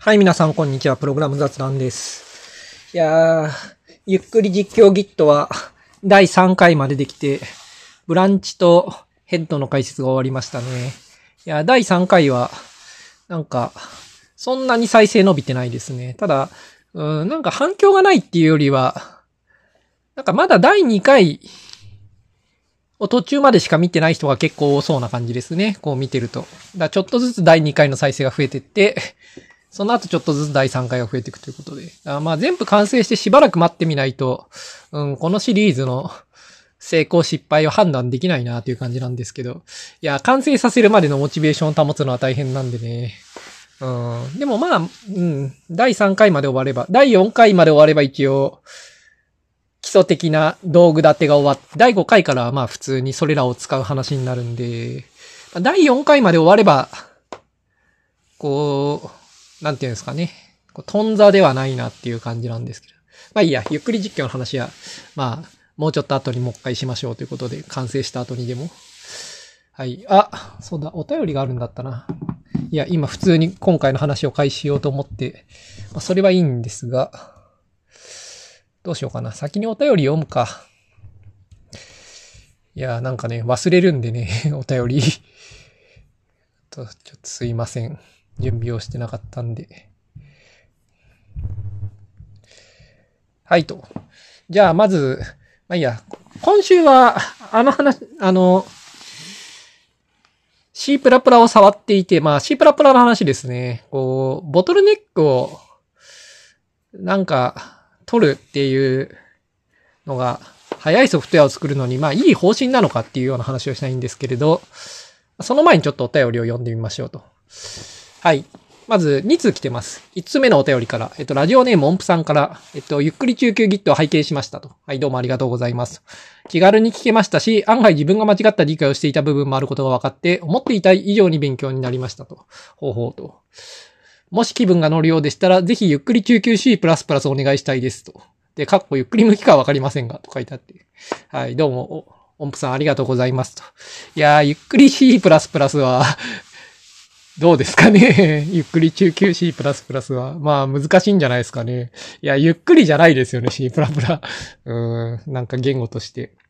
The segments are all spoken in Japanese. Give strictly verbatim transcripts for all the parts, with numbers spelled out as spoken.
はい、皆さん、こんにちは。プログラム雑談です。いやー、ゆっくり実況 Git はだいさんかいまでできて、ブランチとヘッドの解説が終わりましたね。いや、だいさんかいは、なんか、そんなに再生伸びてないですね。ただ、うん、なんか反響がないっていうよりは、なんかまだだいにかいを途中までしか見てない人が結構多そうな感じですね。こう見てると。だからちょっとずつだいにかいの再生が増えてって、その後ちょっとずつだいさんかいが増えていくということで。あまあ全部完成してしばらく待ってみないと、うん、このシリーズの成功失敗を判断できないなという感じなんですけど。いや、完成させるまでのモチベーションを保つのは大変なんでね。うん、でもまあ、うん、だいさんかいまで終われば、だいよんかいまで終われば一応、基礎的な道具立てが終わって、だいごかいからはまあ普通にそれらを使う話になるんで、だいよんかいまで終われば、こう、なんていうんですかね。頓挫ではないなっていう感じなんですけど。まあいいや、ゆっくり実況の話は、まあ、もうちょっと後にもう一回しましょうということで、完成した後にでも。はい。あ、そうだ、お便りがあるんだったな。いや、今普通に今回の話を開始しようと思って、まあ、それはいいんですが、どうしようかな。先にお便り読むか。いや、なんかね、忘れるんでね、お便り。と、ちょっとすいません。準備をしてなかったんで。はいと。じゃあ、まず、まあいいや。今週は、あの話、あの、C++ を触っていて、まあ C++ の話ですね。こう、ボトルネックを、なんか、取るっていうのが、早いソフトウェアを作るのに、まあいい方針なのかっていうような話をしたいんですけれど、その前にちょっとお便りを読んでみましょうと。はい。まず、に通来てます。いつつめのお便りから、えっと、ラジオネーム音符さんから、えっと、ゆっくり中級 Git を拝見しましたと。はい、どうもありがとうございます。気軽に聞けましたし、案外自分が間違った理解をしていた部分もあることが分かって、思っていた以上に勉強になりましたと。ほうほうと。もし気分が乗るようでしたら、ぜひゆっくり中級 C++ お願いしたいですと。で、かっこゆっくり向きかはわかりませんが、と書いてあって。はい、どうも、音符さんありがとうございますと。いやー、ゆっくり C++ は、どうですかね。ゆっくり中級 C++ は。まあ難しいんじゃないですかね。いや、ゆっくりじゃないですよね、C++。うーん、なんか言語として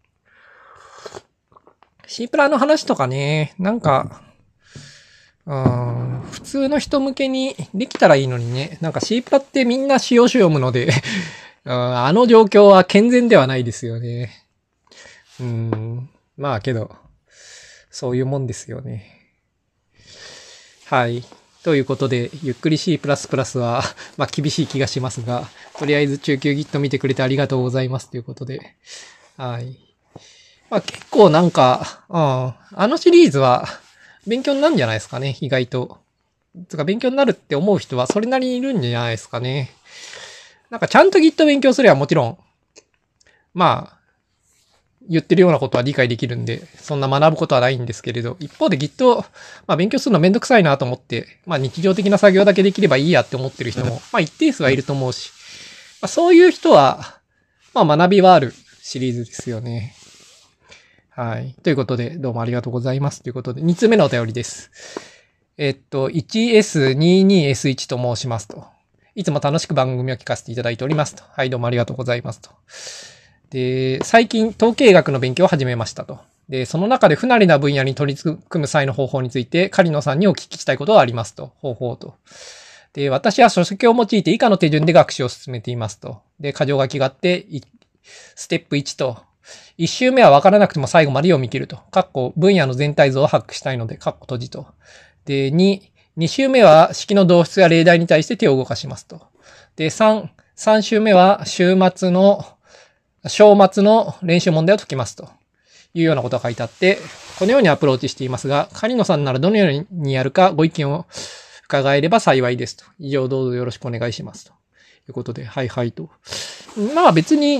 。C++ の話とかね、なんか、うーん、普通の人向けにできたらいいのにね。なんか C++ ってみんな使用書読むのであの状況は健全ではないですよね。うーん、まあけど、そういうもんですよね。はい。ということで、ゆっくり C++ は、まあ厳しい気がしますが、とりあえず中級 Git 見てくれてありがとうございますということで。はい。まあ結構なんか、うん、あのシリーズは勉強になるんじゃないですかね、意外と。つか勉強になるって思う人はそれなりにいるんじゃないですかね。なんかちゃんと Git 勉強すればもちろん、まあ、言ってるようなことは理解できるんで、そんな学ぶことはないんですけれど、一方で Git、まあ勉強するのめんどくさいなと思って、まあ日常的な作業だけできればいいやって思ってる人も、まあ一定数はいると思うし、まあそういう人は、まあ学びはあるシリーズですよね。はい。ということで、どうもありがとうございます。ということで、二つ目のお便りです。えっと、いちエスにじゅうにエスいち と申しますと。いつも楽しく番組を聞かせていただいておりますと。はい、どうもありがとうございますと。で、最近統計学の勉強を始めましたと。で、その中で不慣れな分野に取り組む際の方法について、狩野さんにお聞きしたいことがありますと。方法と。で、私は書籍を用いて以下の手順で学習を進めていますと。で、箇条書きがあって、ステップいちと、一周目は分からなくても最後まで読み切ると。かっこ分野の全体像を把握したいので、かっこ閉じと。で、に、二周目は式の導出や例題に対して手を動かしますと。で、三、三周目は週末の、章末の練習問題を解きますというようなことが書いてあって、このようにアプローチしていますが、狩野さんならどのようにやるかご意見を伺えれば幸いですと。以上どうぞよろしくお願いしますということで、はいはいと。まあ別に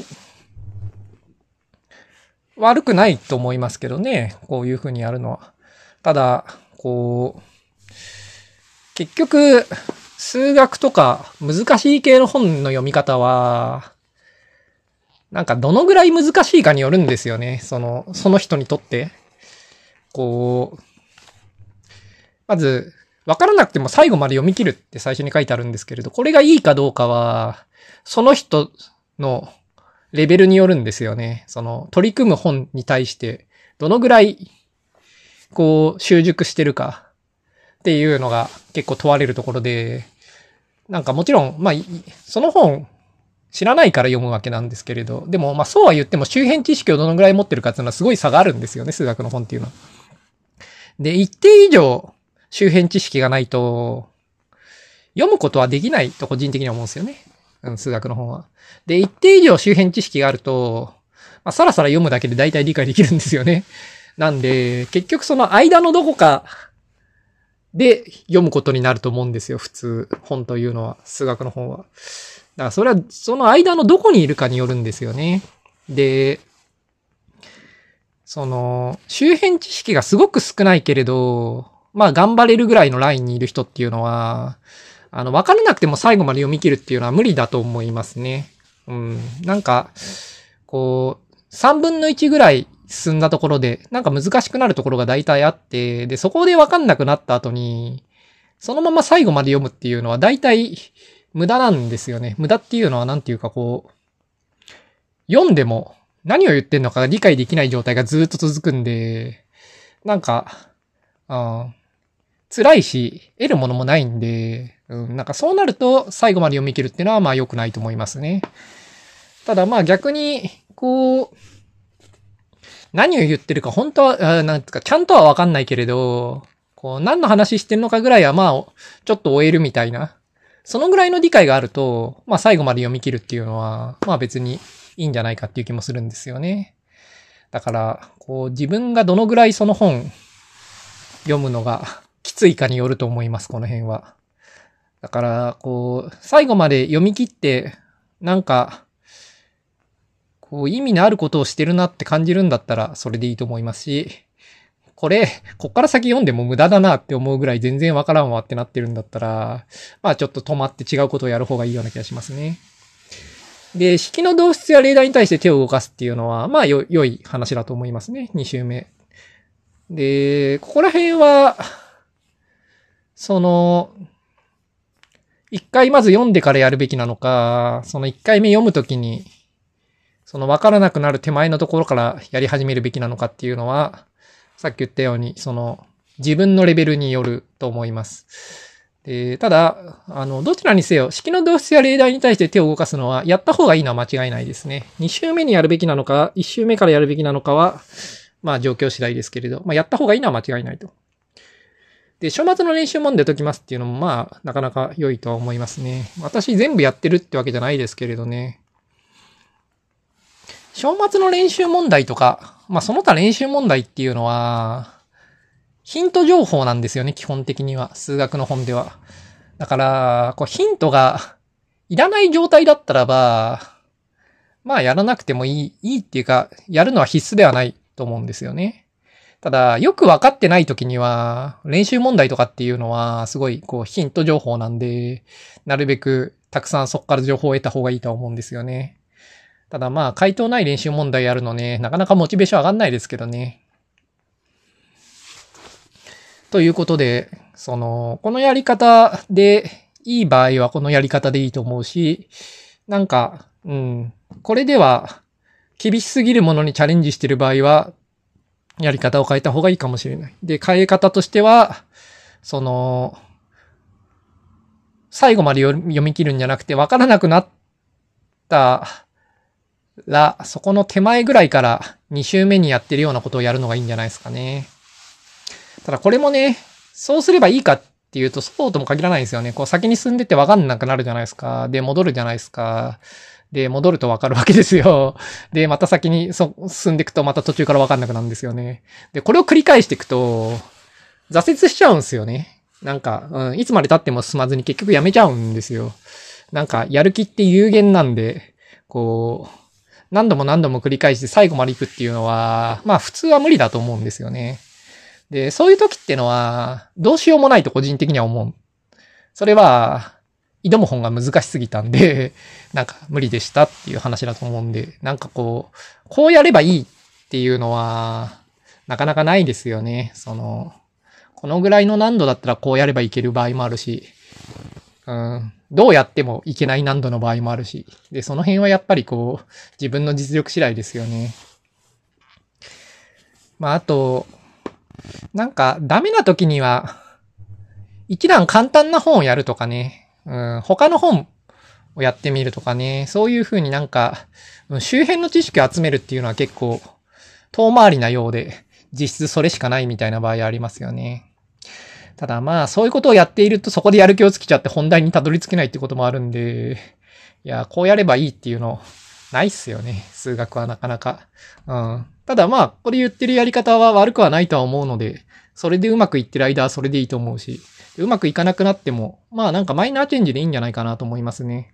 悪くないと思いますけどね、こういう風にやるのは。ただ、こう、結局、数学とか難しい系の本の読み方は、なんかどのぐらい難しいかによるんですよね。その、その人にとって。こう、まず、 わからなくても最後まで読み切るって最初に書いてあるんですけれど、これがいいかどうかは、その人のレベルによるんですよね。その、取り組む本に対して、どのぐらい、こう、習熟してるかっていうのが結構問われるところで、なんかもちろん、まあ、その本、知らないから読むわけなんですけれど、でも、まあそうは言っても周辺知識をどのぐらい持ってるかっていうのはすごい差があるんですよね、数学の本っていうのは。で、一定以上周辺知識がないと、読むことはできないと個人的には思うんですよね。うん、数学の本は。で、一定以上周辺知識があると、まあ、さらさら読むだけで大体理解できるんですよね。なんで、結局その間のどこかで読むことになると思うんですよ、普通、本というのは、数学の本は。だからそれはその間のどこにいるかによるんですよね。で、その、周辺知識がすごく少ないけれど、まあ頑張れるぐらいのラインにいる人っていうのは、あの、わからなくても最後まで読み切るっていうのは無理だと思いますね。うん。なんか、こう、三分の一ぐらい進んだところで、なんか難しくなるところが大体あって、で、そこでわかんなくなった後に、そのまま最後まで読むっていうのは大体、無駄なんですよね。無駄っていうのはなんていうかこう、読んでも何を言ってんのか理解できない状態がずっと続くんで、なんか、あ辛いし、得るものもないんで、うん、なんかそうなると最後まで読み切るっていうのはまあ良くないと思いますね。ただまあ逆に、こう、何を言ってるか本当は、なんつうかちゃんとはわかんないけれど、こう何の話してんのかぐらいはまあ、ちょっと終えるみたいな。そのぐらいの理解があると、まあ最後まで読み切るっていうのは、まあ別にいいんじゃないかっていう気もするんですよね。だから、こう自分がどのぐらいその本読むのがきついかによると思います、この辺は。だから、こう、最後まで読み切って、なんか、こう意味のあることをしてるなって感じるんだったら、それでいいと思いますし、これ、こっから先読んでも無駄だなって思うぐらい全然わからんわってなってるんだったら、まあちょっと止まって違うことをやる方がいいような気がしますね。で、式の導出や例題に対して手を動かすっていうのは、まあよ、良い話だと思いますね。に週目。で、ここら辺は、その、一回まず読んでからやるべきなのか、その一回目読むときに、そのわからなくなる手前のところからやり始めるべきなのかっていうのは、さっき言ったように、その、自分のレベルによると思います。で、ただ、あの、どちらにせよ、式の導出や例題に対して手を動かすのは、やった方がいいのは間違いないですね。に週目にやるべきなのか、いち週目からやるべきなのかは、まあ状況次第ですけれど、まあやった方がいいのは間違いないと。で、書末の練習問題解きますっていうのも、まあ、なかなか良いとは思いますね。私全部やってるってわけじゃないですけれどね。書末の練習問題とか、まあその他練習問題っていうのは、ヒント情報なんですよね、基本的には。数学の本では。だから、こうヒントがいらない状態だったらば、まあやらなくてもいい、いいっていうか、やるのは必須ではないと思うんですよね。ただ、よくわかってない時には、練習問題とかっていうのは、すごいこうヒント情報なんで、なるべくたくさんそこから情報を得た方がいいとは思うんですよね。ただまあ、回答ない練習問題やるのね、なかなかモチベーション上がんないですけどね。ということで、その、このやり方でいい場合はこのやり方でいいと思うし、なんか、うん、これでは厳しすぎるものにチャレンジしてる場合は、やり方を変えた方がいいかもしれない。で、変え方としては、その、最後まで読み切るんじゃなくて、わからなくなったら、そこの手前ぐらいからに週目にやってるようなことをやるのがいいんじゃないですかね。ただこれもね、そうすればいいかっていうと、そうとも限らないんですよね。こう先に進んでってわかんなくなるじゃないですか。で、戻るじゃないですか。で、戻るとわかるわけですよ。で、また先にそ進んでいくとまた途中からわかんなくなるんですよね。で、これを繰り返していくと、挫折しちゃうんですよね。なんか、うん、いつまで経っても進まずに結局やめちゃうんですよ。なんか、やる気って有限なんで、こう、何度も何度も繰り返して最後まで行くっていうのは、まあ普通は無理だと思うんですよね。で、そういう時ってのは、どうしようもないと個人的には思う。それは、挑む本が難しすぎたんで、なんか無理でしたっていう話だと思うんで、なんかこう、こうやればいいっていうのは、なかなかないですよね。その、 このぐらいの難度だったらこうやればいける場合もあるし、うん、どうやってもいけない難度の場合もあるし、で、その辺はやっぱりこう、自分の実力次第ですよね。まあ、あと、なんか、ダメな時には、一段簡単な本をやるとかね、うん、他の本をやってみるとかね、そういう風になんか、周辺の知識を集めるっていうのは結構、遠回りなようで、実質それしかないみたいな場合ありますよね。ただまあ、そういうことをやっているとそこでやる気をつけちゃって本題にたどり着けないってこともあるんで、いや、こうやればいいっていうの、ないっすよね。数学はなかなか。うん。ただまあ、これ言ってるやり方は悪くはないとは思うので、それでうまくいってる間はそれでいいと思うし、うまくいかなくなっても、まあなんかマイナーチェンジでいいんじゃないかなと思いますね。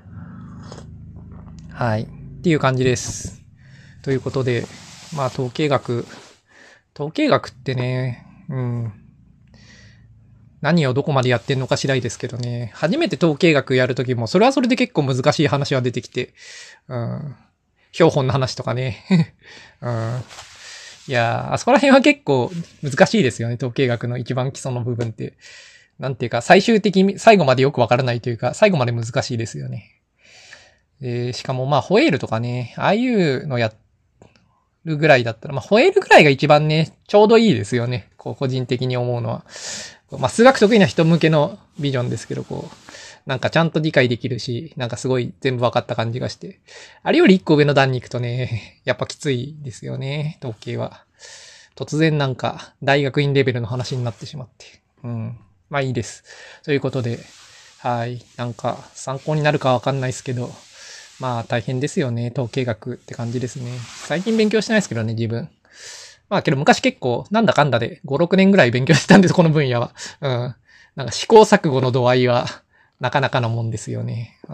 はい。っていう感じです。ということで、まあ統計学、統計学ってね、うん。何をどこまでやってんのか次第ですけどね。初めて統計学やるときも、それはそれで結構難しい話は出てきて、うん。標本の話とかね。うん。いやー、あそこら辺は結構難しいですよね。統計学の一番基礎の部分って。なんていうか、最終的に、最後までよくわからないというか、最後まで難しいですよね。で、しかもまあ、ホエールとかね、ああいうのやるぐらいだったら、まあ、ホエールぐらいが一番ね、ちょうどいいですよね。こう、個人的に思うのは。まあ、数学得意な人向けのビジョンですけど、こう、なんかちゃんと理解できるし、なんかすごい全部分かった感じがして。あれより一個上の段に行くとね、やっぱきついですよね、統計は。突然なんか、大学院レベルの話になってしまって。うん。まあいいです。ということで、はい。なんか、参考になるかわかんないですけど、まあ大変ですよね、統計学って感じですね。最近勉強してないですけどね、自分。まあけど昔結構なんだかんだでご、ろくねんぐらい勉強してたんです、この分野は。うん。なんか試行錯誤の度合いはなかなかのもんですよね。うん。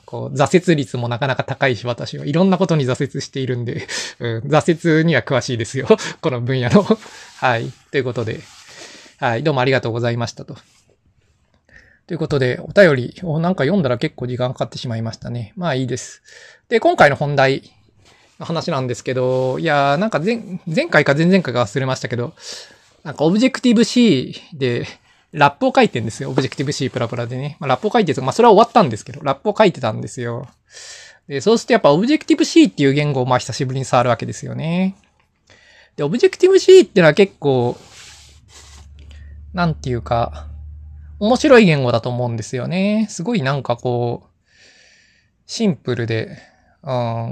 こう、挫折率もなかなか高いし、私はいろんなことに挫折しているんで、うん、挫折には詳しいですよ。この分野の。はい。ということで、はい。どうもありがとうございましたと。ということで、お便りをなんか読んだら結構時間かかってしまいましたね。まあいいです。で、今回の本題。の話なんですけど、いやーなんか前、前回か前々回か忘れましたけど、なんかオブジェクティブ C でラップを書いてんですよ。オブジェクティブ C プラプラでね。まあ、ラップを書いてる、まあそれは終わったんですけど、ラップを書いてたんですよ。で、そうするとやっぱオブジェクティブ C っていう言語をまあ久しぶりに触るわけですよね。で、オブジェクティブ C っていうのは結構、なんていうか、面白い言語だと思うんですよね。すごいなんかこう、シンプルで、うん。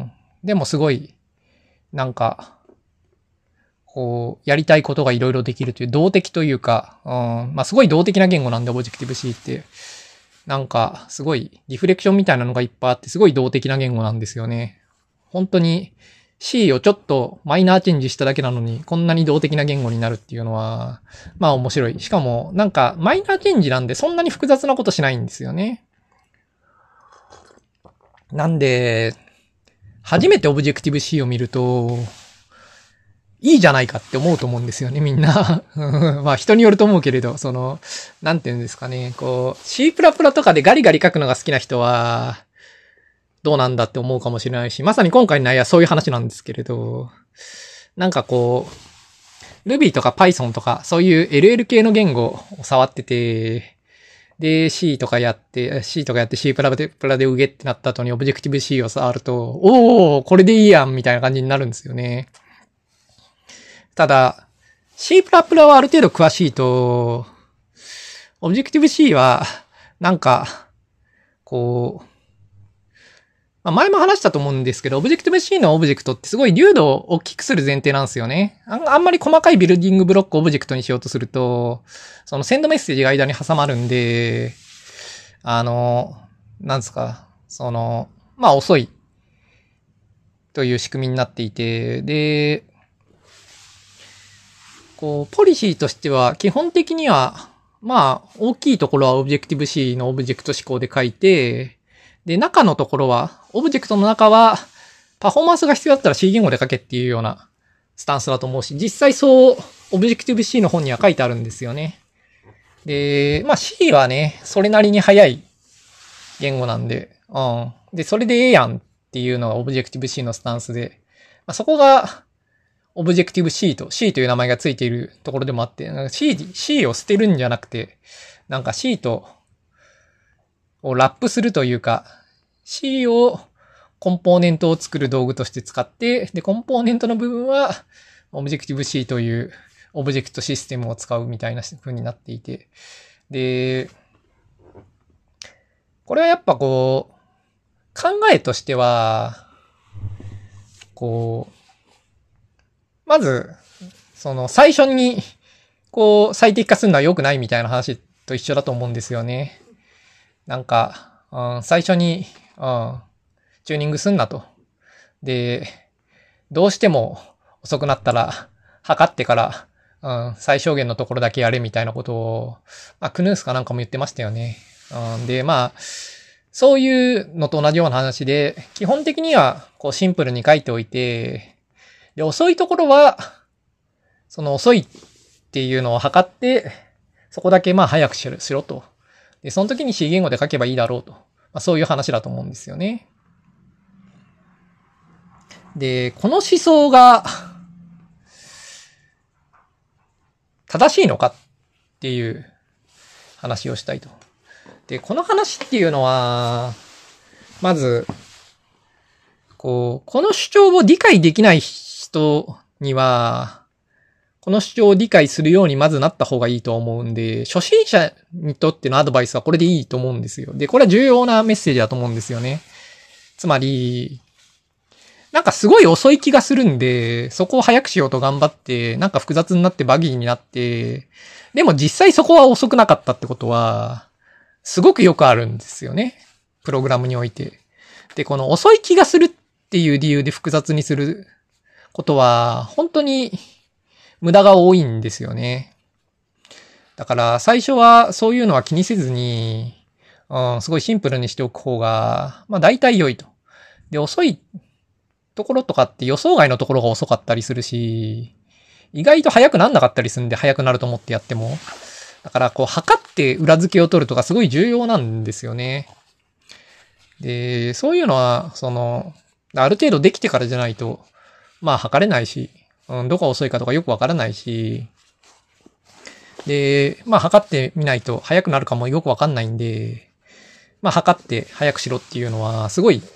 でもすごい、なんか、こう、やりたいことがいろいろできるという動的というか、うん、まあすごい動的な言語なんで、オブジェクティブ C って。なんか、すごい、リフレクションみたいなのがいっぱいあって、すごい動的な言語なんですよね。本当に、C をちょっとマイナーチェンジしただけなのに、こんなに動的な言語になるっていうのは、まあ面白い。しかも、なんか、マイナーチェンジなんで、そんなに複雑なことしないんですよね。なんで、初めてオブジェクティブ C を見ると、いいじゃないかって思うと思うんですよね、みんな。まあ人によると思うけれど、その、なんていうんですかね、こう、C++ とかでガリガリ書くのが好きな人は、どうなんだって思うかもしれないし、まさに今回の内容はそういう話なんですけれど、なんかこう、Ruby とか Python とか、そういう エルエル 系の言語を触ってて、で、C とかやって、C とかやって C プラで、プラでうげってなった後に Objective C を触ると、おー、これでいいやんみたいな感じになるんですよね。ただ、C プラプラはある程度詳しいと、Objective C は、なんか、こう、まあ、前も話したと思うんですけど、Objective C のオブジェクトってすごい流度を大きくする前提なんですよね。あん、あんまり細かいビルディングブロックオブジェクトにしようとすると、そのセンドメッセージが間に挟まるんで、あの、なんですか、その、まあ遅いという仕組みになっていて、で、こう、ポリシーとしては基本的には、まあ大きいところは Objective C のオブジェクト指向で書いて、で、中のところは、オブジェクトの中は、パフォーマンスが必要だったら C 言語で書けっていうようなスタンスだと思うし、実際そう、オブジェクティブ C の本には書いてあるんですよね。で、まあ C はね、それなりに早い言語なんで、うん。で、それでええやんっていうのがオブジェクティブ C のスタンスで、まあ、そこがオブジェクティブ C と C という名前がついているところでもあって、なんか C、C を捨てるんじゃなくて、なんか C と、をラップするというか、C をコンポーネントを作る道具として使って、で、コンポーネントの部分は、オブジェクティブ C というオブジェクトシステムを使うみたいな風になっていて、で、これはやっぱこう、考えとしては、こう、まず、その最初に、こう、最適化するのは良くないみたいな話と一緒だと思うんですよね。なんか、うん、最初に、うん、チューニングすんなと。で、どうしても遅くなったら、測ってから、うん、最小限のところだけやれみたいなことを、まあ、クヌースかなんかも言ってましたよね。うん、で、まあ、そういうのと同じような話で、基本的には、こう、シンプルに書いておいて、で、遅いところは、その遅いっていうのを測って、そこだけまあ早くしろ、しろと。で、その時に C 言語で書けばいいだろうと。まあ、そういう話だと思うんですよね。で、この思想が、正しいのかっていう話をしたいと。で、この話っていうのは、まず、こう、この主張を理解できない人には、この主張を理解するようにまずなった方がいいと思うんで、初心者にとってのアドバイスはこれでいいと思うんですよ。で、これは重要なメッセージだと思うんですよね。つまり、なんかすごい遅い気がするんで、そこを早くしようと頑張って、なんか複雑になってバギーになって、でも実際そこは遅くなかったってことは、すごくよくあるんですよね。プログラムにおいて。で、この遅い気がするっていう理由で複雑にすることは、本当に無駄が多いんですよね。だから最初はそういうのは気にせずに、うん、すごいシンプルにしておく方が、まあ大体良いと。で、遅いところとかって予想外のところが遅かったりするし、意外と早くなんなかったりするんで早くなると思ってやっても。だからこう測って裏付けを取るとかすごい重要なんですよね。で、そういうのは、その、ある程度できてからじゃないと、まあ測れないし、うん、どこが遅いかとかよくわからないし、で、まあ測ってみないと速くなるかもよくわかんないんで、まあ測って速くしろっていうのは、すごい、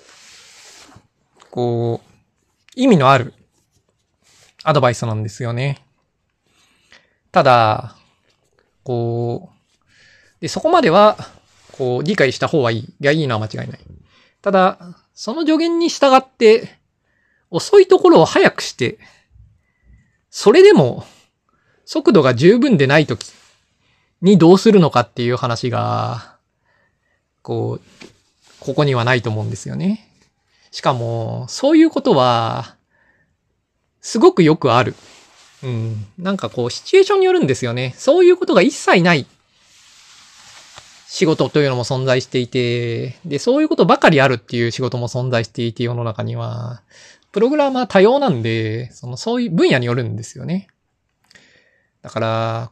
こう、意味のあるアドバイスなんですよね。ただ、こう、で、そこまでは、こう、理解した方がいい。いや、いいのは間違いない。ただ、その助言に従って、遅いところを速くして、それでも、速度が十分でないときにどうするのかっていう話が、こう、ここにはないと思うんですよね。しかも、そういうことは、すごくよくある。うん。なんかこう、シチュエーションによるんですよね。そういうことが一切ない仕事というのも存在していて、で、そういうことばかりあるっていう仕事も存在していて、世の中には、プログラマー多様なんで、その、そういう分野によるんですよね。だから、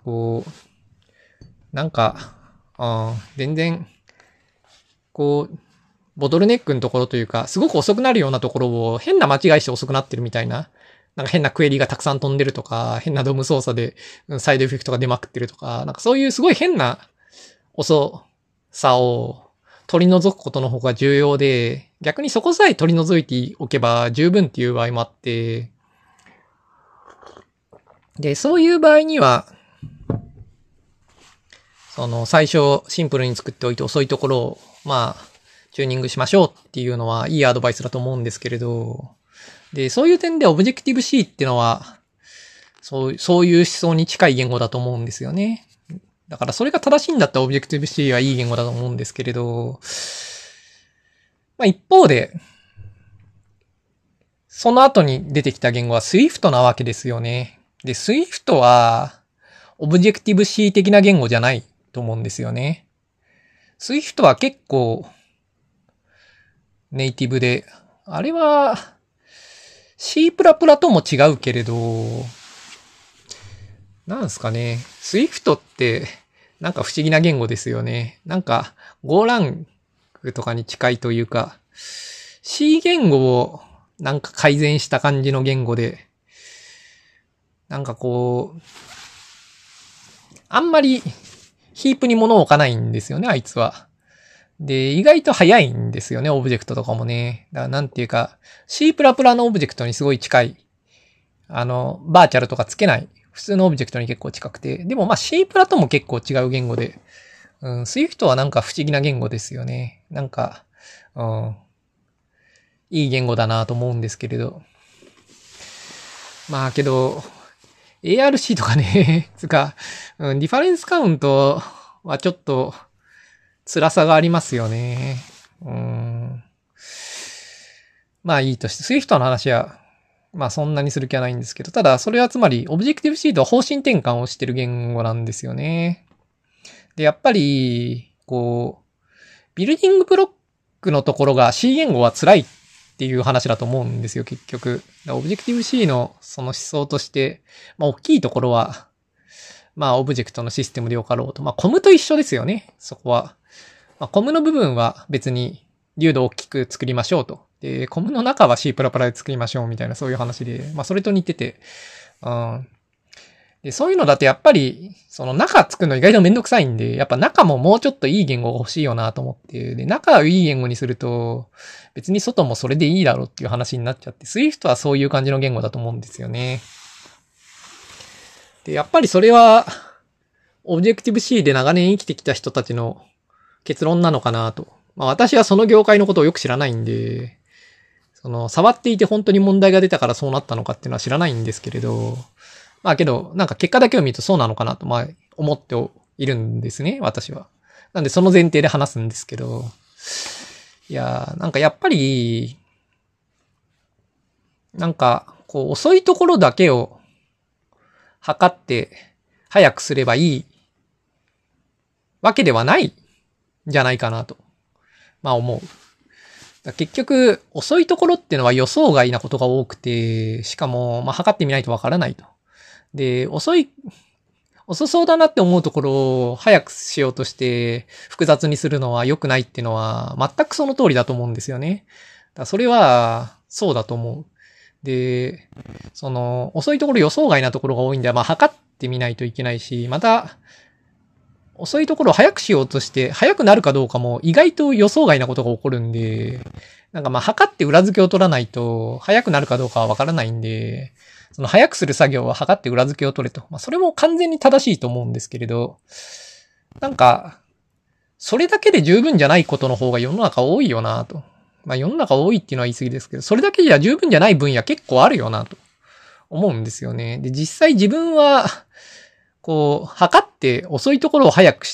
こう、なんか、あ全然、こう、ボトルネックのところというか、すごく遅くなるようなところを変な間違いして遅くなってるみたいな、なんか変なクエリがたくさん飛んでるとか、変なドム操作でサイドエフェクトが出まくってるとか、なんかそういうすごい変な遅さを取り除くことの方が重要で、逆にそこさえ取り除いておけば十分っていう場合もあって、で、そういう場合には、その最初シンプルに作っておいて遅いところを、まあ、チューニングしましょうっていうのはいいアドバイスだと思うんですけれど、で、そういう点でオブジェクティブ C っていうのは、そう、そういう思想に近い言語だと思うんですよね。だからそれが正しいんだったらオブジェクティブ C はいい言語だと思うんですけれど、まあ一方で、その後に出てきた言語は Swift なわけですよね。で、Swift は、オブジェクティブ C 的な言語じゃないと思うんですよね。Swift は結構、ネイティブで、あれは、C++ とも違うけれど、なんすかね。Swift って、なんか不思議な言語ですよね。なんか、Golang とかに近いというか、C 言語をなんか改善した感じの言語で、 なんかこう、あんまりヒープに物を置かないんですよね、あいつは。で、意外と早いんですよね、オブジェクトとかもね。だからなんていうか、C++ のオブジェクトにすごい近い。あの、バーチャルとかつけない。普通のオブジェクトに結構近くて。でもまあ C プラとも結構違う言語で。うん、Swift はなんか不思議な言語ですよね。なんか、うん、いい言語だなと思うんですけれど。まあけど、エーアールシー とかね、つか、うん、リファレンスカウントはちょっと辛さがありますよね。うん、まあいいとして、Swift の話は、まあそんなにする気はないんですけど、ただそれはつまり、オブジェクティブ C とは方針転換をしてる言語なんですよね。で、やっぱり、こう、ビルディングブロックのところが C 言語は辛いっていう話だと思うんですよ、結局。オブジェクティブ C のその思想として、まあ大きいところは、まあオブジェクトのシステムでよかろうと。まあコムと一緒ですよね、そこは。まあコムの部分は別に流度を大きく作りましょうと。で、コムの中は C++ で作りましょうみたいなそういう話で、まあそれと似てて、うん。で、そういうのだとやっぱり、その中作るの意外とめんどくさいんで、やっぱ中ももうちょっといい言語が欲しいよなと思って、で、中をいい言語にすると、別に外もそれでいいだろうっていう話になっちゃって、Swift はそういう感じの言語だと思うんですよね。で、やっぱりそれは、オブジェクティブ C で長年生きてきた人たちの結論なのかなと。まあ私はその業界のことをよく知らないんで、その、触っていて本当に問題が出たからそうなったのかっていうのは知らないんですけれど、まあけど、なんか結果だけを見るとそうなのかなと、まあ思っているんですね、私は。なんでその前提で話すんですけど、いやー、なんかやっぱり、なんか、こう遅いところだけを測って早くすればいいわけではないんじゃないかなと、まあ思う。結局、遅いところっていうのは予想外なことが多くて、しかも、まあ、測ってみないとわからないと。で、遅い、遅そうだなって思うところを早くしようとして複雑にするのは良くないっていうのは全くその通りだと思うんですよね。だからそれはそうだと思う。で、その遅いところ予想外なところが多いんで、まあ測ってみないといけないし、また遅いところを早くしようとして早くなるかどうかも意外と予想外なことが起こるんで、なんかまあ測って裏付けを取らないと早くなるかどうかはわからないんで、その早くする作業は測って裏付けを取れと。まあそれも完全に正しいと思うんですけれど、なんか、それだけで十分じゃないことの方が世の中多いよなと。まあ世の中多いっていうのは言い過ぎですけど、それだけじゃ十分じゃない分野結構あるよなと思うんですよね。で、実際自分は、こう、測って遅いところを早くして、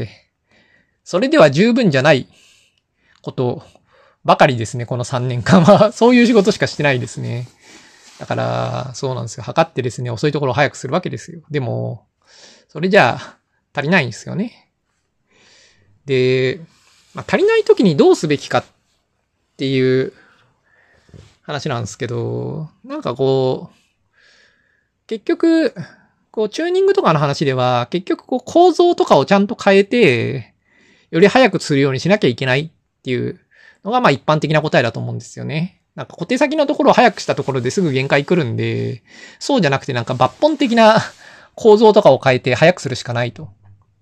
それでは十分じゃないことばかりですね、このさんねんかんは。そういう仕事しかしてないですね。だから、そうなんですよ。測ってですね、遅いところを早くするわけですよ。でも、それじゃあ、足りないんですよね。で、まあ、足りない時にどうすべきかっていう話なんですけど、なんかこう、結局、こう、チューニングとかの話では、結局こう、構造とかをちゃんと変えて、より早くするようにしなきゃいけないっていうのが、まあ一般的な答えだと思うんですよね。なんか小手先のところを早くしたところですぐ限界来るんで、そうじゃなくてなんか抜本的な構造とかを変えて早くするしかないと。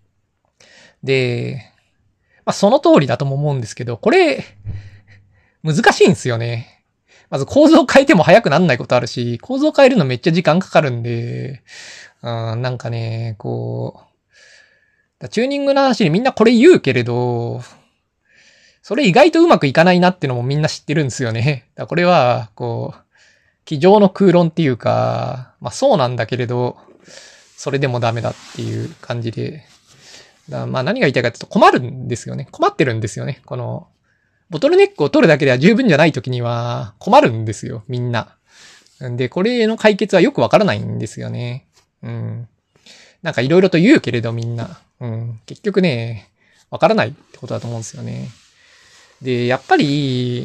で、まあその通りだとも思うんですけど、これ、難しいんですよね。まず構造を変えても早くなんないことあるし、構造を変えるのめっちゃ時間かかるんで、うん、なんかね、こう、チューニングの話でみんなこれ言うけれど、それ意外とうまくいかないなってのもみんな知ってるんですよね。だこれは、こう、机上の空論っていうか、まあそうなんだけれど、それでもダメだっていう感じで。だまあ何が言いたいかっていうと困るんですよね。困ってるんですよね。この、ボトルネックを取るだけでは十分じゃない時には困るんですよ、みんな。で、これの解決はよくわからないんですよね。うん。なんかいろいろと言うけれどみんな。うん。結局ね、わからないってことだと思うんですよね。で、やっぱり、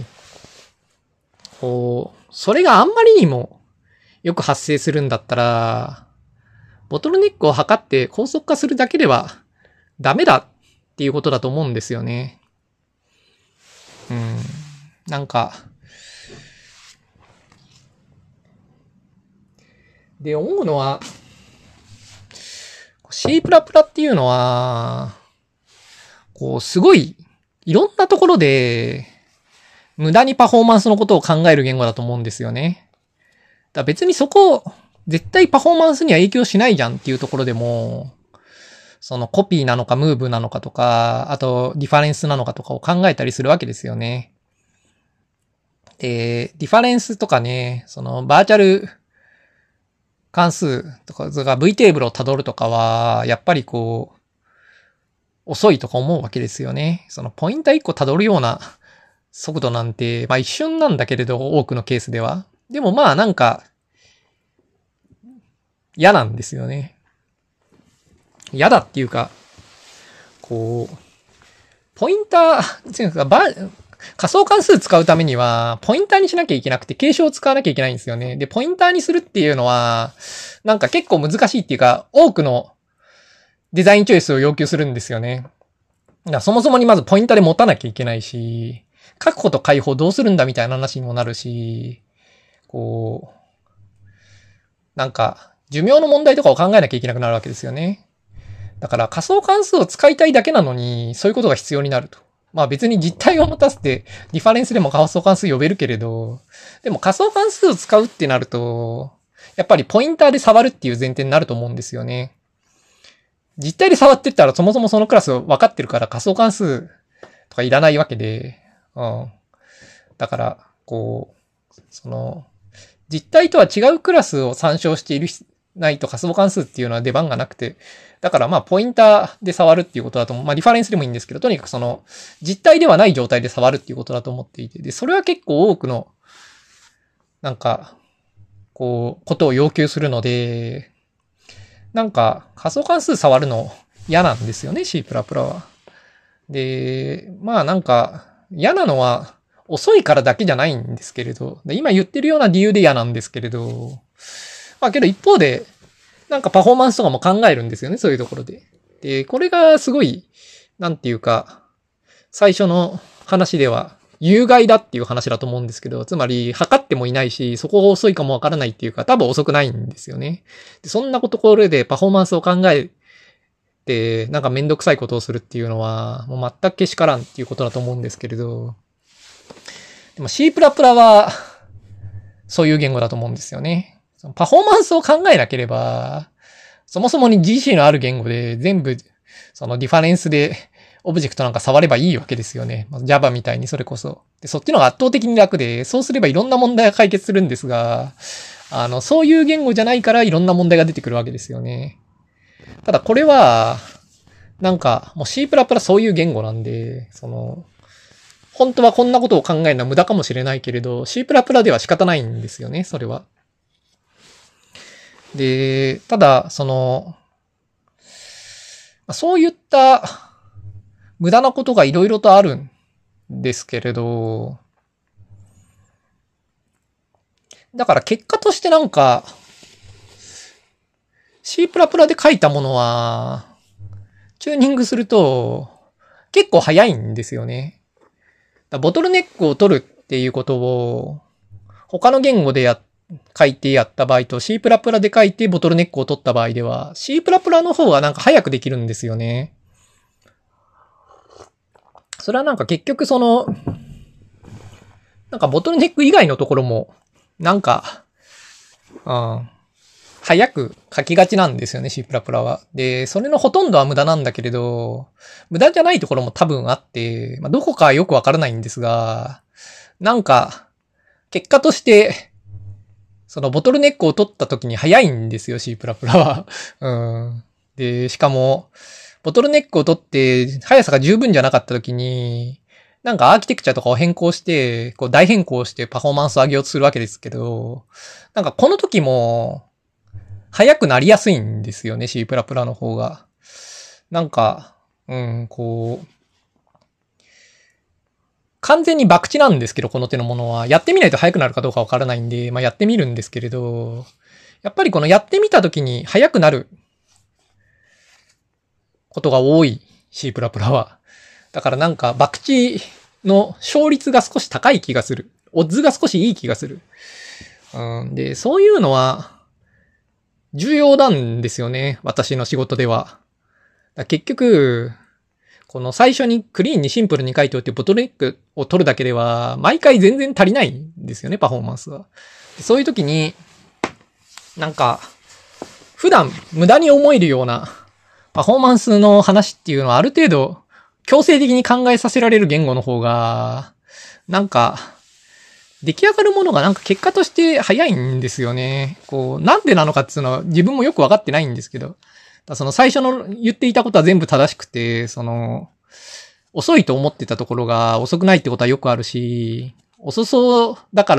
こう、それがあんまりにもよく発生するんだったら、ボトルネックを測って高速化するだけではダメだっていうことだと思うんですよね。うん。なんか、 で、思うのは、C++ っていうのは、こう、すごい、いろんなところで、無駄にパフォーマンスのことを考える言語だと思うんですよね。だから別にそこ、絶対パフォーマンスには影響しないじゃんっていうところでも、そのコピーなのかムーブなのかとか、あとディファレンスなのかとかを考えたりするわけですよね。で、ディファレンスとかね、そのバーチャル関数とか、それから V テーブルを辿るとかは、やっぱりこう、遅いとか思うわけですよね。そのポインターいっこ辿るような速度なんて、まあ一瞬なんだけれど、多くのケースでは。でもまあなんか、嫌なんですよね。嫌だっていうか、こう、ポインター、っていうか、仮想関数使うためには、ポインターにしなきゃいけなくて、継承を使わなきゃいけないんですよね。で、ポインターにするっていうのは、なんか結構難しいっていうか、多くのデザインチョイスを要求するんですよね。だからそもそもにまずポインターで持たなきゃいけないし、確保と解放どうするんだみたいな話にもなるし、こう、なんか、寿命の問題とかを考えなきゃいけなくなるわけですよね。だから仮想関数を使いたいだけなのに、そういうことが必要になると。まあ別に実体を持たせて、ディファレンスでも仮想関数呼べるけれど、でも仮想関数を使うってなると、やっぱりポインターで触るっていう前提になると思うんですよね。実体で触ってったらそもそもそのクラス分かってるから仮想関数とかいらないわけで、うん。だから、こう、その、実体とは違うクラスを参照しているないと仮想関数っていうのは出番がなくて、だからまあポインターで触るっていうことだと、まあリファレンスでもいいんですけど、とにかくその実体ではない状態で触るっていうことだと思っていて、で、それは結構多くの、なんか、こう、ことを要求するので、なんか仮想関数触るの嫌なんですよね、C++ は。で、まあなんか嫌なのは遅いからだけじゃないんですけれど、今言ってるような理由で嫌なんですけれど、まあけど一方で、なんかパフォーマンスとかも考えるんですよね、そういうところで。で、これがすごい、なんていうか、最初の話では、有害だっていう話だと思うんですけど、つまり、測ってもいないし、そこが遅いかもわからないっていうか、多分遅くないんですよね。で、そんなこところでパフォーマンスを考えて、なんかめんどくさいことをするっていうのは、もう全くけしからんっていうことだと思うんですけれど、でも C++ は、そういう言語だと思うんですよね。パフォーマンスを考えなければ、そもそもに ジーシー のある言語で全部、そのディファレンスでオブジェクトなんか触ればいいわけですよね。Java みたいにそれこそ。で、そっちの方が圧倒的に楽で、そうすればいろんな問題が解決するんですが、あの、そういう言語じゃないからいろんな問題が出てくるわけですよね。ただこれは、なんか、もう C++ そういう言語なんで、その、本当はこんなことを考えるのは無駄かもしれないけれど、C++ では仕方ないんですよね、それは。で、ただ、その、そういった無駄なことがいろいろとあるんですけれど、だから結果としてなんか、C++ で書いたものは、チューニングすると、結構早いんですよね。ボトルネックを取るっていうことを、他の言語でやっ書いてやった場合と C++ で書いてボトルネックを取った場合では C++ の方がなんか早くできるんですよね。それはなんか結局その、なんかボトルネック以外のところもなんか、うん、早く書きがちなんですよね、C++ は。で、それのほとんどは無駄なんだけれど、無駄じゃないところも多分あって、まあ、どこかはよくわからないんですが、なんか、結果として、そのボトルネックを取った時に早いんですよ、C++ は。うん。で、しかも、ボトルネックを取って速さが十分じゃなかった時に、なんかアーキテクチャとかを変更して、こう大変更してパフォーマンスを上げようとするわけですけど、なんかこの時も、速くなりやすいんですよね、C++ の方が。なんか、うん、こう、完全に博打なんですけど、この手のものは。やってみないと速くなるかどうかわからないんで、まあやってみるんですけれど、やっぱりこのやってみたときに速くなることが多い C++ は。だからなんか博打の勝率が少し高い気がする。オッズが少しいい気がする。うん、で、そういうのは、 重要なんですよね。私の仕事では。だ結局、この最初にクリーンにシンプルに書いておいてボトルネックを取るだけでは、毎回全然足りないんですよね、パフォーマンスは。そういう時に、なんか、普段無駄に思えるようなパフォーマンスの話っていうのはある程度強制的に考えさせられる言語の方が、なんか、出来上がるものがなんか結果として早いんですよね。こう、なんでなのかっていうのは自分もよくわかってないんですけど、だその最初の言っていたことは全部正しくて、その、遅いと思ってたところが遅くないってことはよくあるし、遅そうだから、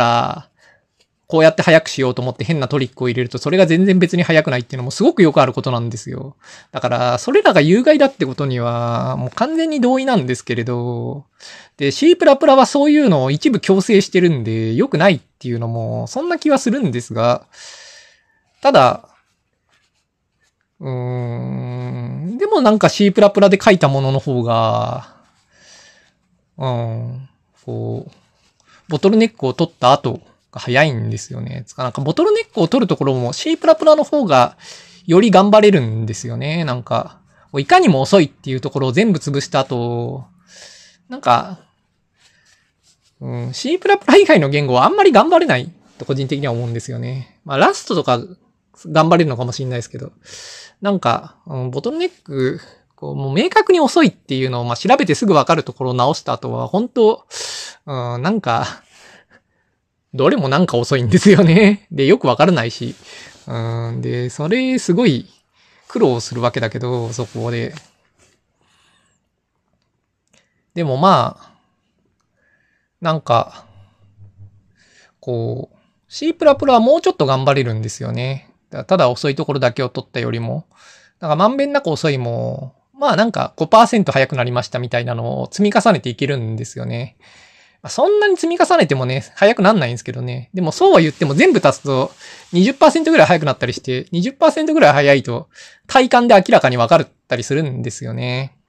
こうやって早くしようと思って変なトリックを入れると、それが全然別に早くないっていうのもすごくよくあることなんですよ。だから、それらが有害だってことには、もう完全に同意なんですけれど、で、C++ はそういうのを一部強制してるんで、良くないっていうのも、そんな気はするんですが、ただ、うーん、でもなんか C++ で書いたものの方が、うん、こう、ボトルネックを取った後が早いんですよね。つかなんかボトルネックを取るところも C++ の方がより頑張れるんですよね。なんか、いかにも遅いっていうところを全部潰した後、なんか、うん、C++ 以外の言語はあんまり頑張れないと個人的には思うんですよね。まあラストとか頑張れるのかもしれないですけど、なんか、うん、ボトルネック、こうもう明確に遅いっていうのをまあ調べてすぐわかるところを直した後は本当、うん、なんか、どれもなんか遅いんですよね。で、よくわからないし。うん、で、それすごい苦労するわけだけど、そこで。でもまあ、なんか、こう、C++ はもうちょっと頑張れるんですよね。ただ遅いところだけを取ったよりも。だからまんべんなく遅いも、まあなんか ごパーセント 早くなりましたみたいなのを積み重ねていけるんですよね。そんなに積み重ねてもね、早くなんないんですけどね。でもそうは言っても全部足すと にじゅっパーセント ぐらい早くなったりして、にじゅっパーセント ぐらい早いと体感で明らかに分かったりするんですよね。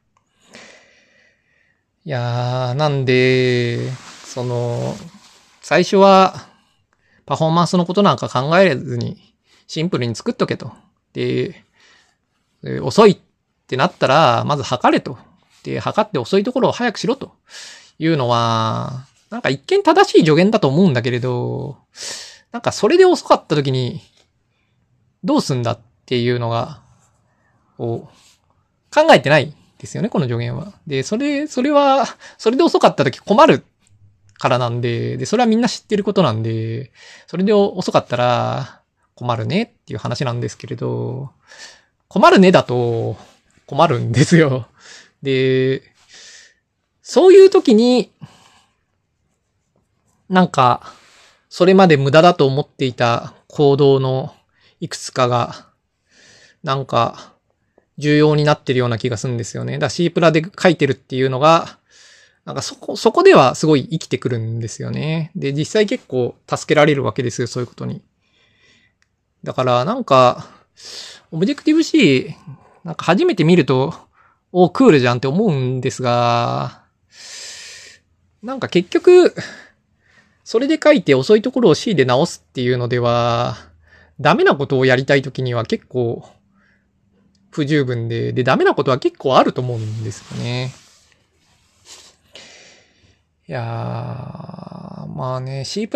いやー、なんで、その、最初はパフォーマンスのことなんか考えずにシンプルに作っとけと。で、遅いってなったら、まず測れと。で、測って遅いところを早くしろというのは、なんか一見正しい助言だと思うんだけれど、なんかそれで遅かった時に、どうすんだっていうのが、こう、考えてないですよね、この助言は。で、それ、それは、それで遅かった時困るからなんで、で、それはみんな知ってることなんで、それで遅かったら困るねっていう話なんですけれど、困るねだと困るんですよ。で、そういう時に、なんか、それまで無駄だと思っていた行動のいくつかが、なんか、重要になってるような気がするんですよね。だから C プラで書いてるっていうのが、なんかそこ、そこではすごい生きてくるんですよね。で、実際結構助けられるわけですよ、そういうことに。だからなんか、オブジェクティブ C、なんか初めて見ると、お、クールじゃんって思うんですが、なんか結局、それで書いて遅いところを C で直すっていうのでは、ダメなことをやりたいときには結構不十分で、で、ダメなことは結構あると思うんですよね。いやー、まあね、C++、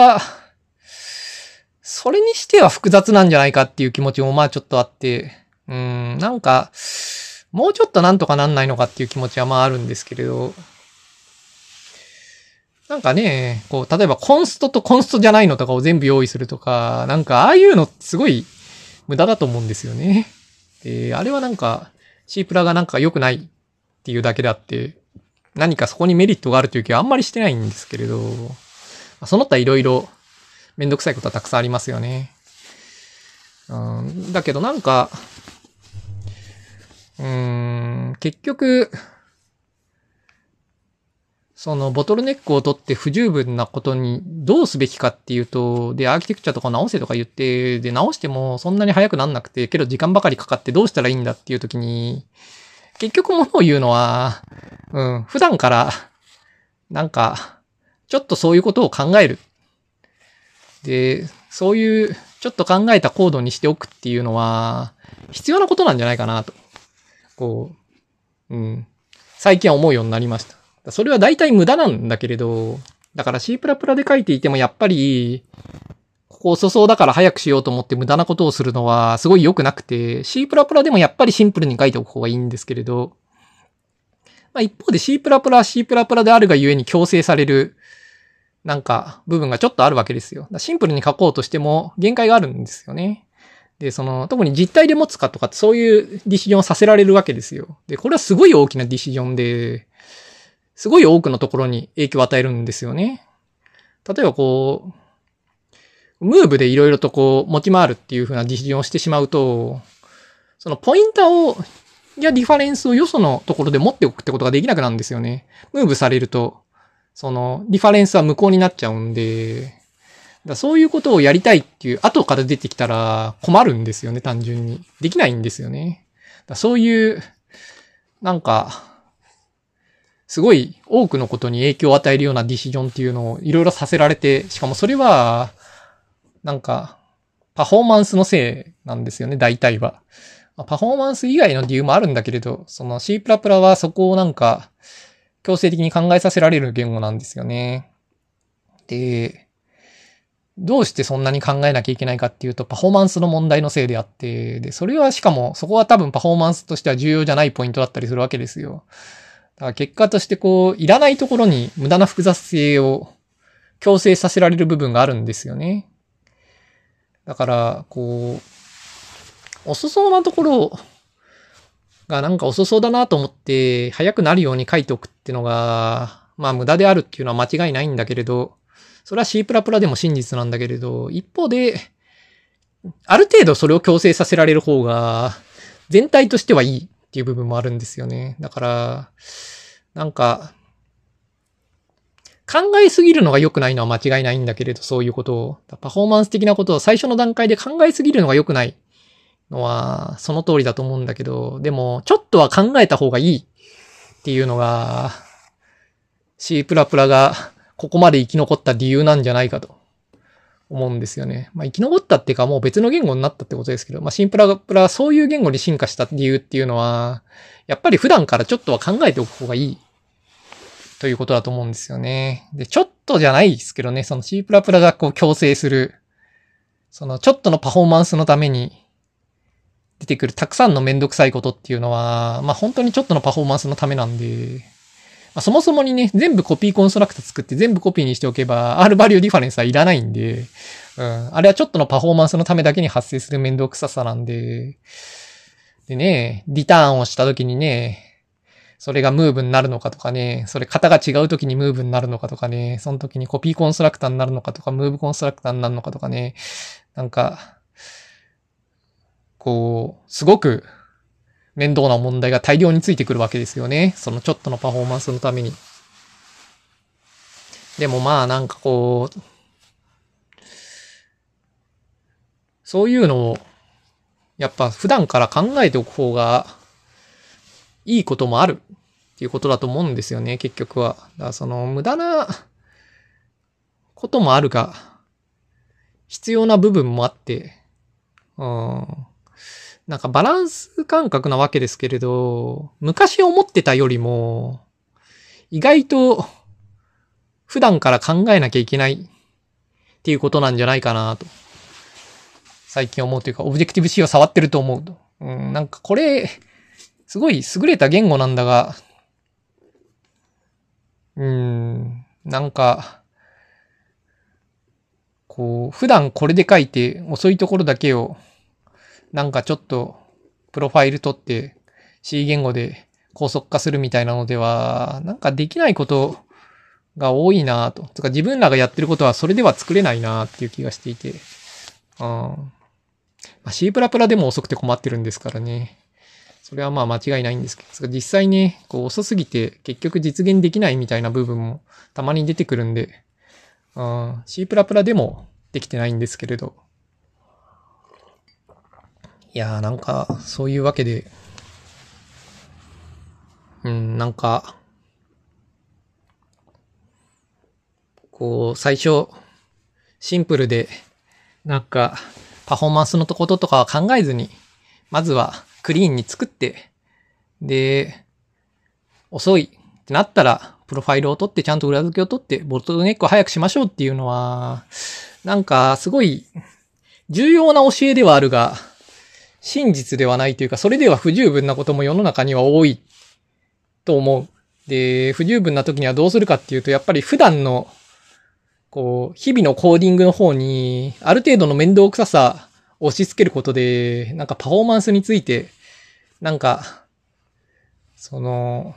それにしては複雑なんじゃないかっていう気持ちもまあちょっとあって、うーん、なんか、もうちょっとなんとかなんないのかっていう気持ちはまああるんですけれど、なんかね、こう、例えばコンストとコンストじゃないのとかを全部用意するとか、なんかああいうのすごい無駄だと思うんですよね。で、あれはなんか C プラがなんか良くないっていうだけであって、何かそこにメリットがあるという気はあんまりしてないんですけれど、その他いろいろめんどくさいことはたくさんありますよね。うん、だけどなんか、うーん、結局、そのボトルネックを取って不十分なことにどうすべきかっていうと、で、アーキテクチャとか直せとか言って、で、直してもそんなに早くなんなくて、けど時間ばかりかかってどうしたらいいんだっていう時に、結局ものを言うのは、うん、普段から、なんか、ちょっとそういうことを考える。で、そういう、 ちょっと考えたコードにしておくっていうのは、必要なことなんじゃないかなと。こう、うん。最近は思うようになりました。それは大体無駄なんだけれど、だから C++ で書いていてもやっぱり、ここ遅そうだから早くしようと思って無駄なことをするのはすごい良くなくて、C++ でもやっぱりシンプルに書いておく方がいいんですけれど、まあ一方で C++ は C++ であるがゆえに強制される、なんか部分がちょっとあるわけですよ。シンプルに書こうとしても限界があるんですよね。で、その、特に実体で持つかとかってそういうディシジョンをさせられるわけですよ。で、これはすごい大きなディシジョンで、すごい多くのところに影響を与えるんですよね。例えばこう、ムーブでいろいろとこう持ち回るっていう風なディシジョンをしてしまうと、そのポインターを、やリファレンスをよそのところで持っておくってことができなくなるんですよね。ムーブされると、その、リファレンスは無効になっちゃうんで、だそういうことをやりたいっていう後から出てきたら困るんですよね、単純に。できないんですよね。だそういう、なんか、すごい多くのことに影響を与えるようなディシジョンっていうのをいろいろさせられて、しかもそれは、なんか、パフォーマンスのせいなんですよね、大体は。パフォーマンス以外の理由もあるんだけれど、その C++ はそこをなんか、強制的に考えさせられる言語なんですよね。で、どうしてそんなに考えなきゃいけないかっていうと、パフォーマンスの問題のせいであって、で、それはしかも、そこは多分パフォーマンスとしては重要じゃないポイントだったりするわけですよ。だから結果としてこう、いらないところに無駄な複雑性を強制させられる部分があるんですよね。だから、こう、遅そうなところがなんか遅そうだなと思って、早くなるように書いておくっていうのが、まあ無駄であるっていうのは間違いないんだけれど、それは C++ でも真実なんだけれど、一方で、ある程度それを強制させられる方が、全体としてはいいっていう部分もあるんですよね。だから、なんか、考えすぎるのが良くないのは間違いないんだけれど、そういうことを。パフォーマンス的なことを最初の段階で考えすぎるのが良くないのは、その通りだと思うんだけど、でも、ちょっとは考えた方がいいっていうのが、C++ がここまで生き残った理由なんじゃないかと思うんですよね。まあ生き残ったっていうかもう別の言語になったってことですけど、まあ C++ はそういう言語に進化した理由っていうのは、やっぱり普段からちょっとは考えておく方がいいということだと思うんですよね。で、ちょっとじゃないですけどね、その C++ がこう強制する、そのちょっとのパフォーマンスのために出てくるたくさんのめんどくさいことっていうのは、まあ本当にちょっとのパフォーマンスのためなんで、まあ、そもそもにね、全部コピーコンストラクト作って全部コピーにしておけば、R バリューディファレンスはいらないんで、うん。あれはちょっとのパフォーマンスのためだけに発生するめんどくささなんで、でね、リターンをした時にね、それがムーブになるのかとかね、それ型が違う時にムーブになるのかとかね、その時にコピーコンストラクターになるのかとか、ムーブコンストラクターになるのかとかね、なんか、こう、すごく、面倒な問題が大量についてくるわけですよね。そのちょっとのパフォーマンスのために。でもまあなんかこう、そういうのを、やっぱ普段から考えておく方がいいこともあるっていうことだと思うんですよね、結局は。だからその無駄なこともあるが、必要な部分もあって、うん。なんかバランス感覚なわけですけれど、昔思ってたよりも、意外と普段から考えなきゃいけないっていうことなんじゃないかなと。最近思うというか、オブジェクティブ C を触ってると思うと。うん、なんかこれ、すごい優れた言語なんだが、うーん、なんか、こう、普段これで書いて遅いところだけを、なんかちょっと、プロファイル取って C 言語で高速化するみたいなのでは、なんかできないことが多いなぁと。つか自分らがやってることはそれでは作れないなぁっていう気がしていて。うん。まあ、C++ でも遅くて困ってるんですからね。それはまあ間違いないんですけど、実際ね、こう遅すぎて結局実現できないみたいな部分もたまに出てくるんで、うん、C++ でもできてないんですけれど。いやーなんか、そういうわけで、うん、なんか、こう、最初、シンプルで、なんか、 パフォーマンスのこととかは考えずに、まずはクリーンに作って、で、遅いってなったら、プロファイルを取って、ちゃんと裏付けを取って、ボトルネックを早くしましょうっていうのは、なんか、すごい、重要な教えではあるが、真実ではないというか、それでは不十分なことも世の中には多いと思う。で、不十分な時にはどうするかっていうと、やっぱり普段の、こう、日々のコーディングの方に、ある程度の面倒くささを押し付けることで、なんかパフォーマンスについて、なんか、その、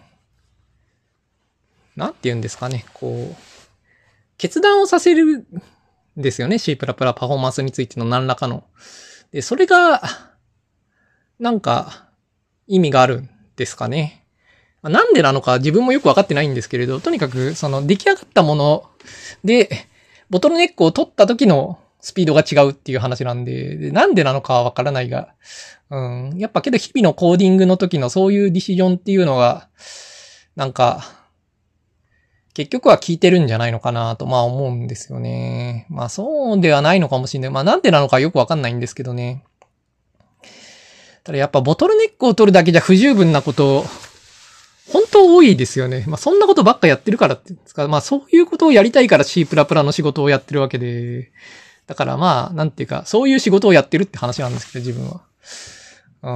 なんて言うんですかね、こう、決断をさせるんですよね、C++ パフォーマンスについての何らかの。で、それが、なんか、意味があるんですかね。なんでなのか自分もよくわかってないんですけれど、とにかく、その出来上がったもので、ボトルネックを取った時のスピードが違うっていう話なんで、でなんでなのかはわからないが、うん、やっぱけど日々のコーディングの時のそういうディシジョンっていうのが、なんか、結局は効いてるんじゃないのかなと、まあ思うんですよね。まあそうではないのかもしれない。まあなんでなのかよくわかんないんですけどね。ただやっぱボトルネックを取るだけじゃ不十分なこと本当多いですよね。まあそんなことばっかやってるからってですか。まあそういうことをやりたいから C++ の仕事をやってるわけで。だからまあ、なんていうか、そういう仕事をやってるって話なんですけど、自分は。うん。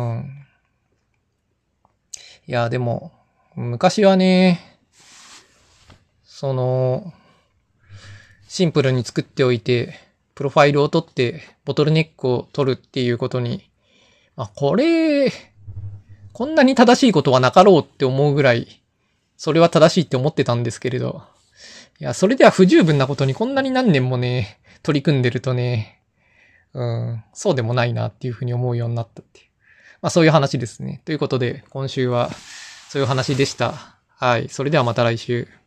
いや、でも、昔はね、その、シンプルに作っておいて、プロファイルを取って、ボトルネックを取るっていうことに、あ、これ、こんなに正しいことはなかろうって思うぐらい、それは正しいって思ってたんですけれど、いや、それでは不十分なことにこんなに何年もね、取り組んでるとね、うん、そうでもないなっていうふうに思うようになったっていう。まあそういう話ですね。ということで、今週はそういう話でした。はい。それではまた来週。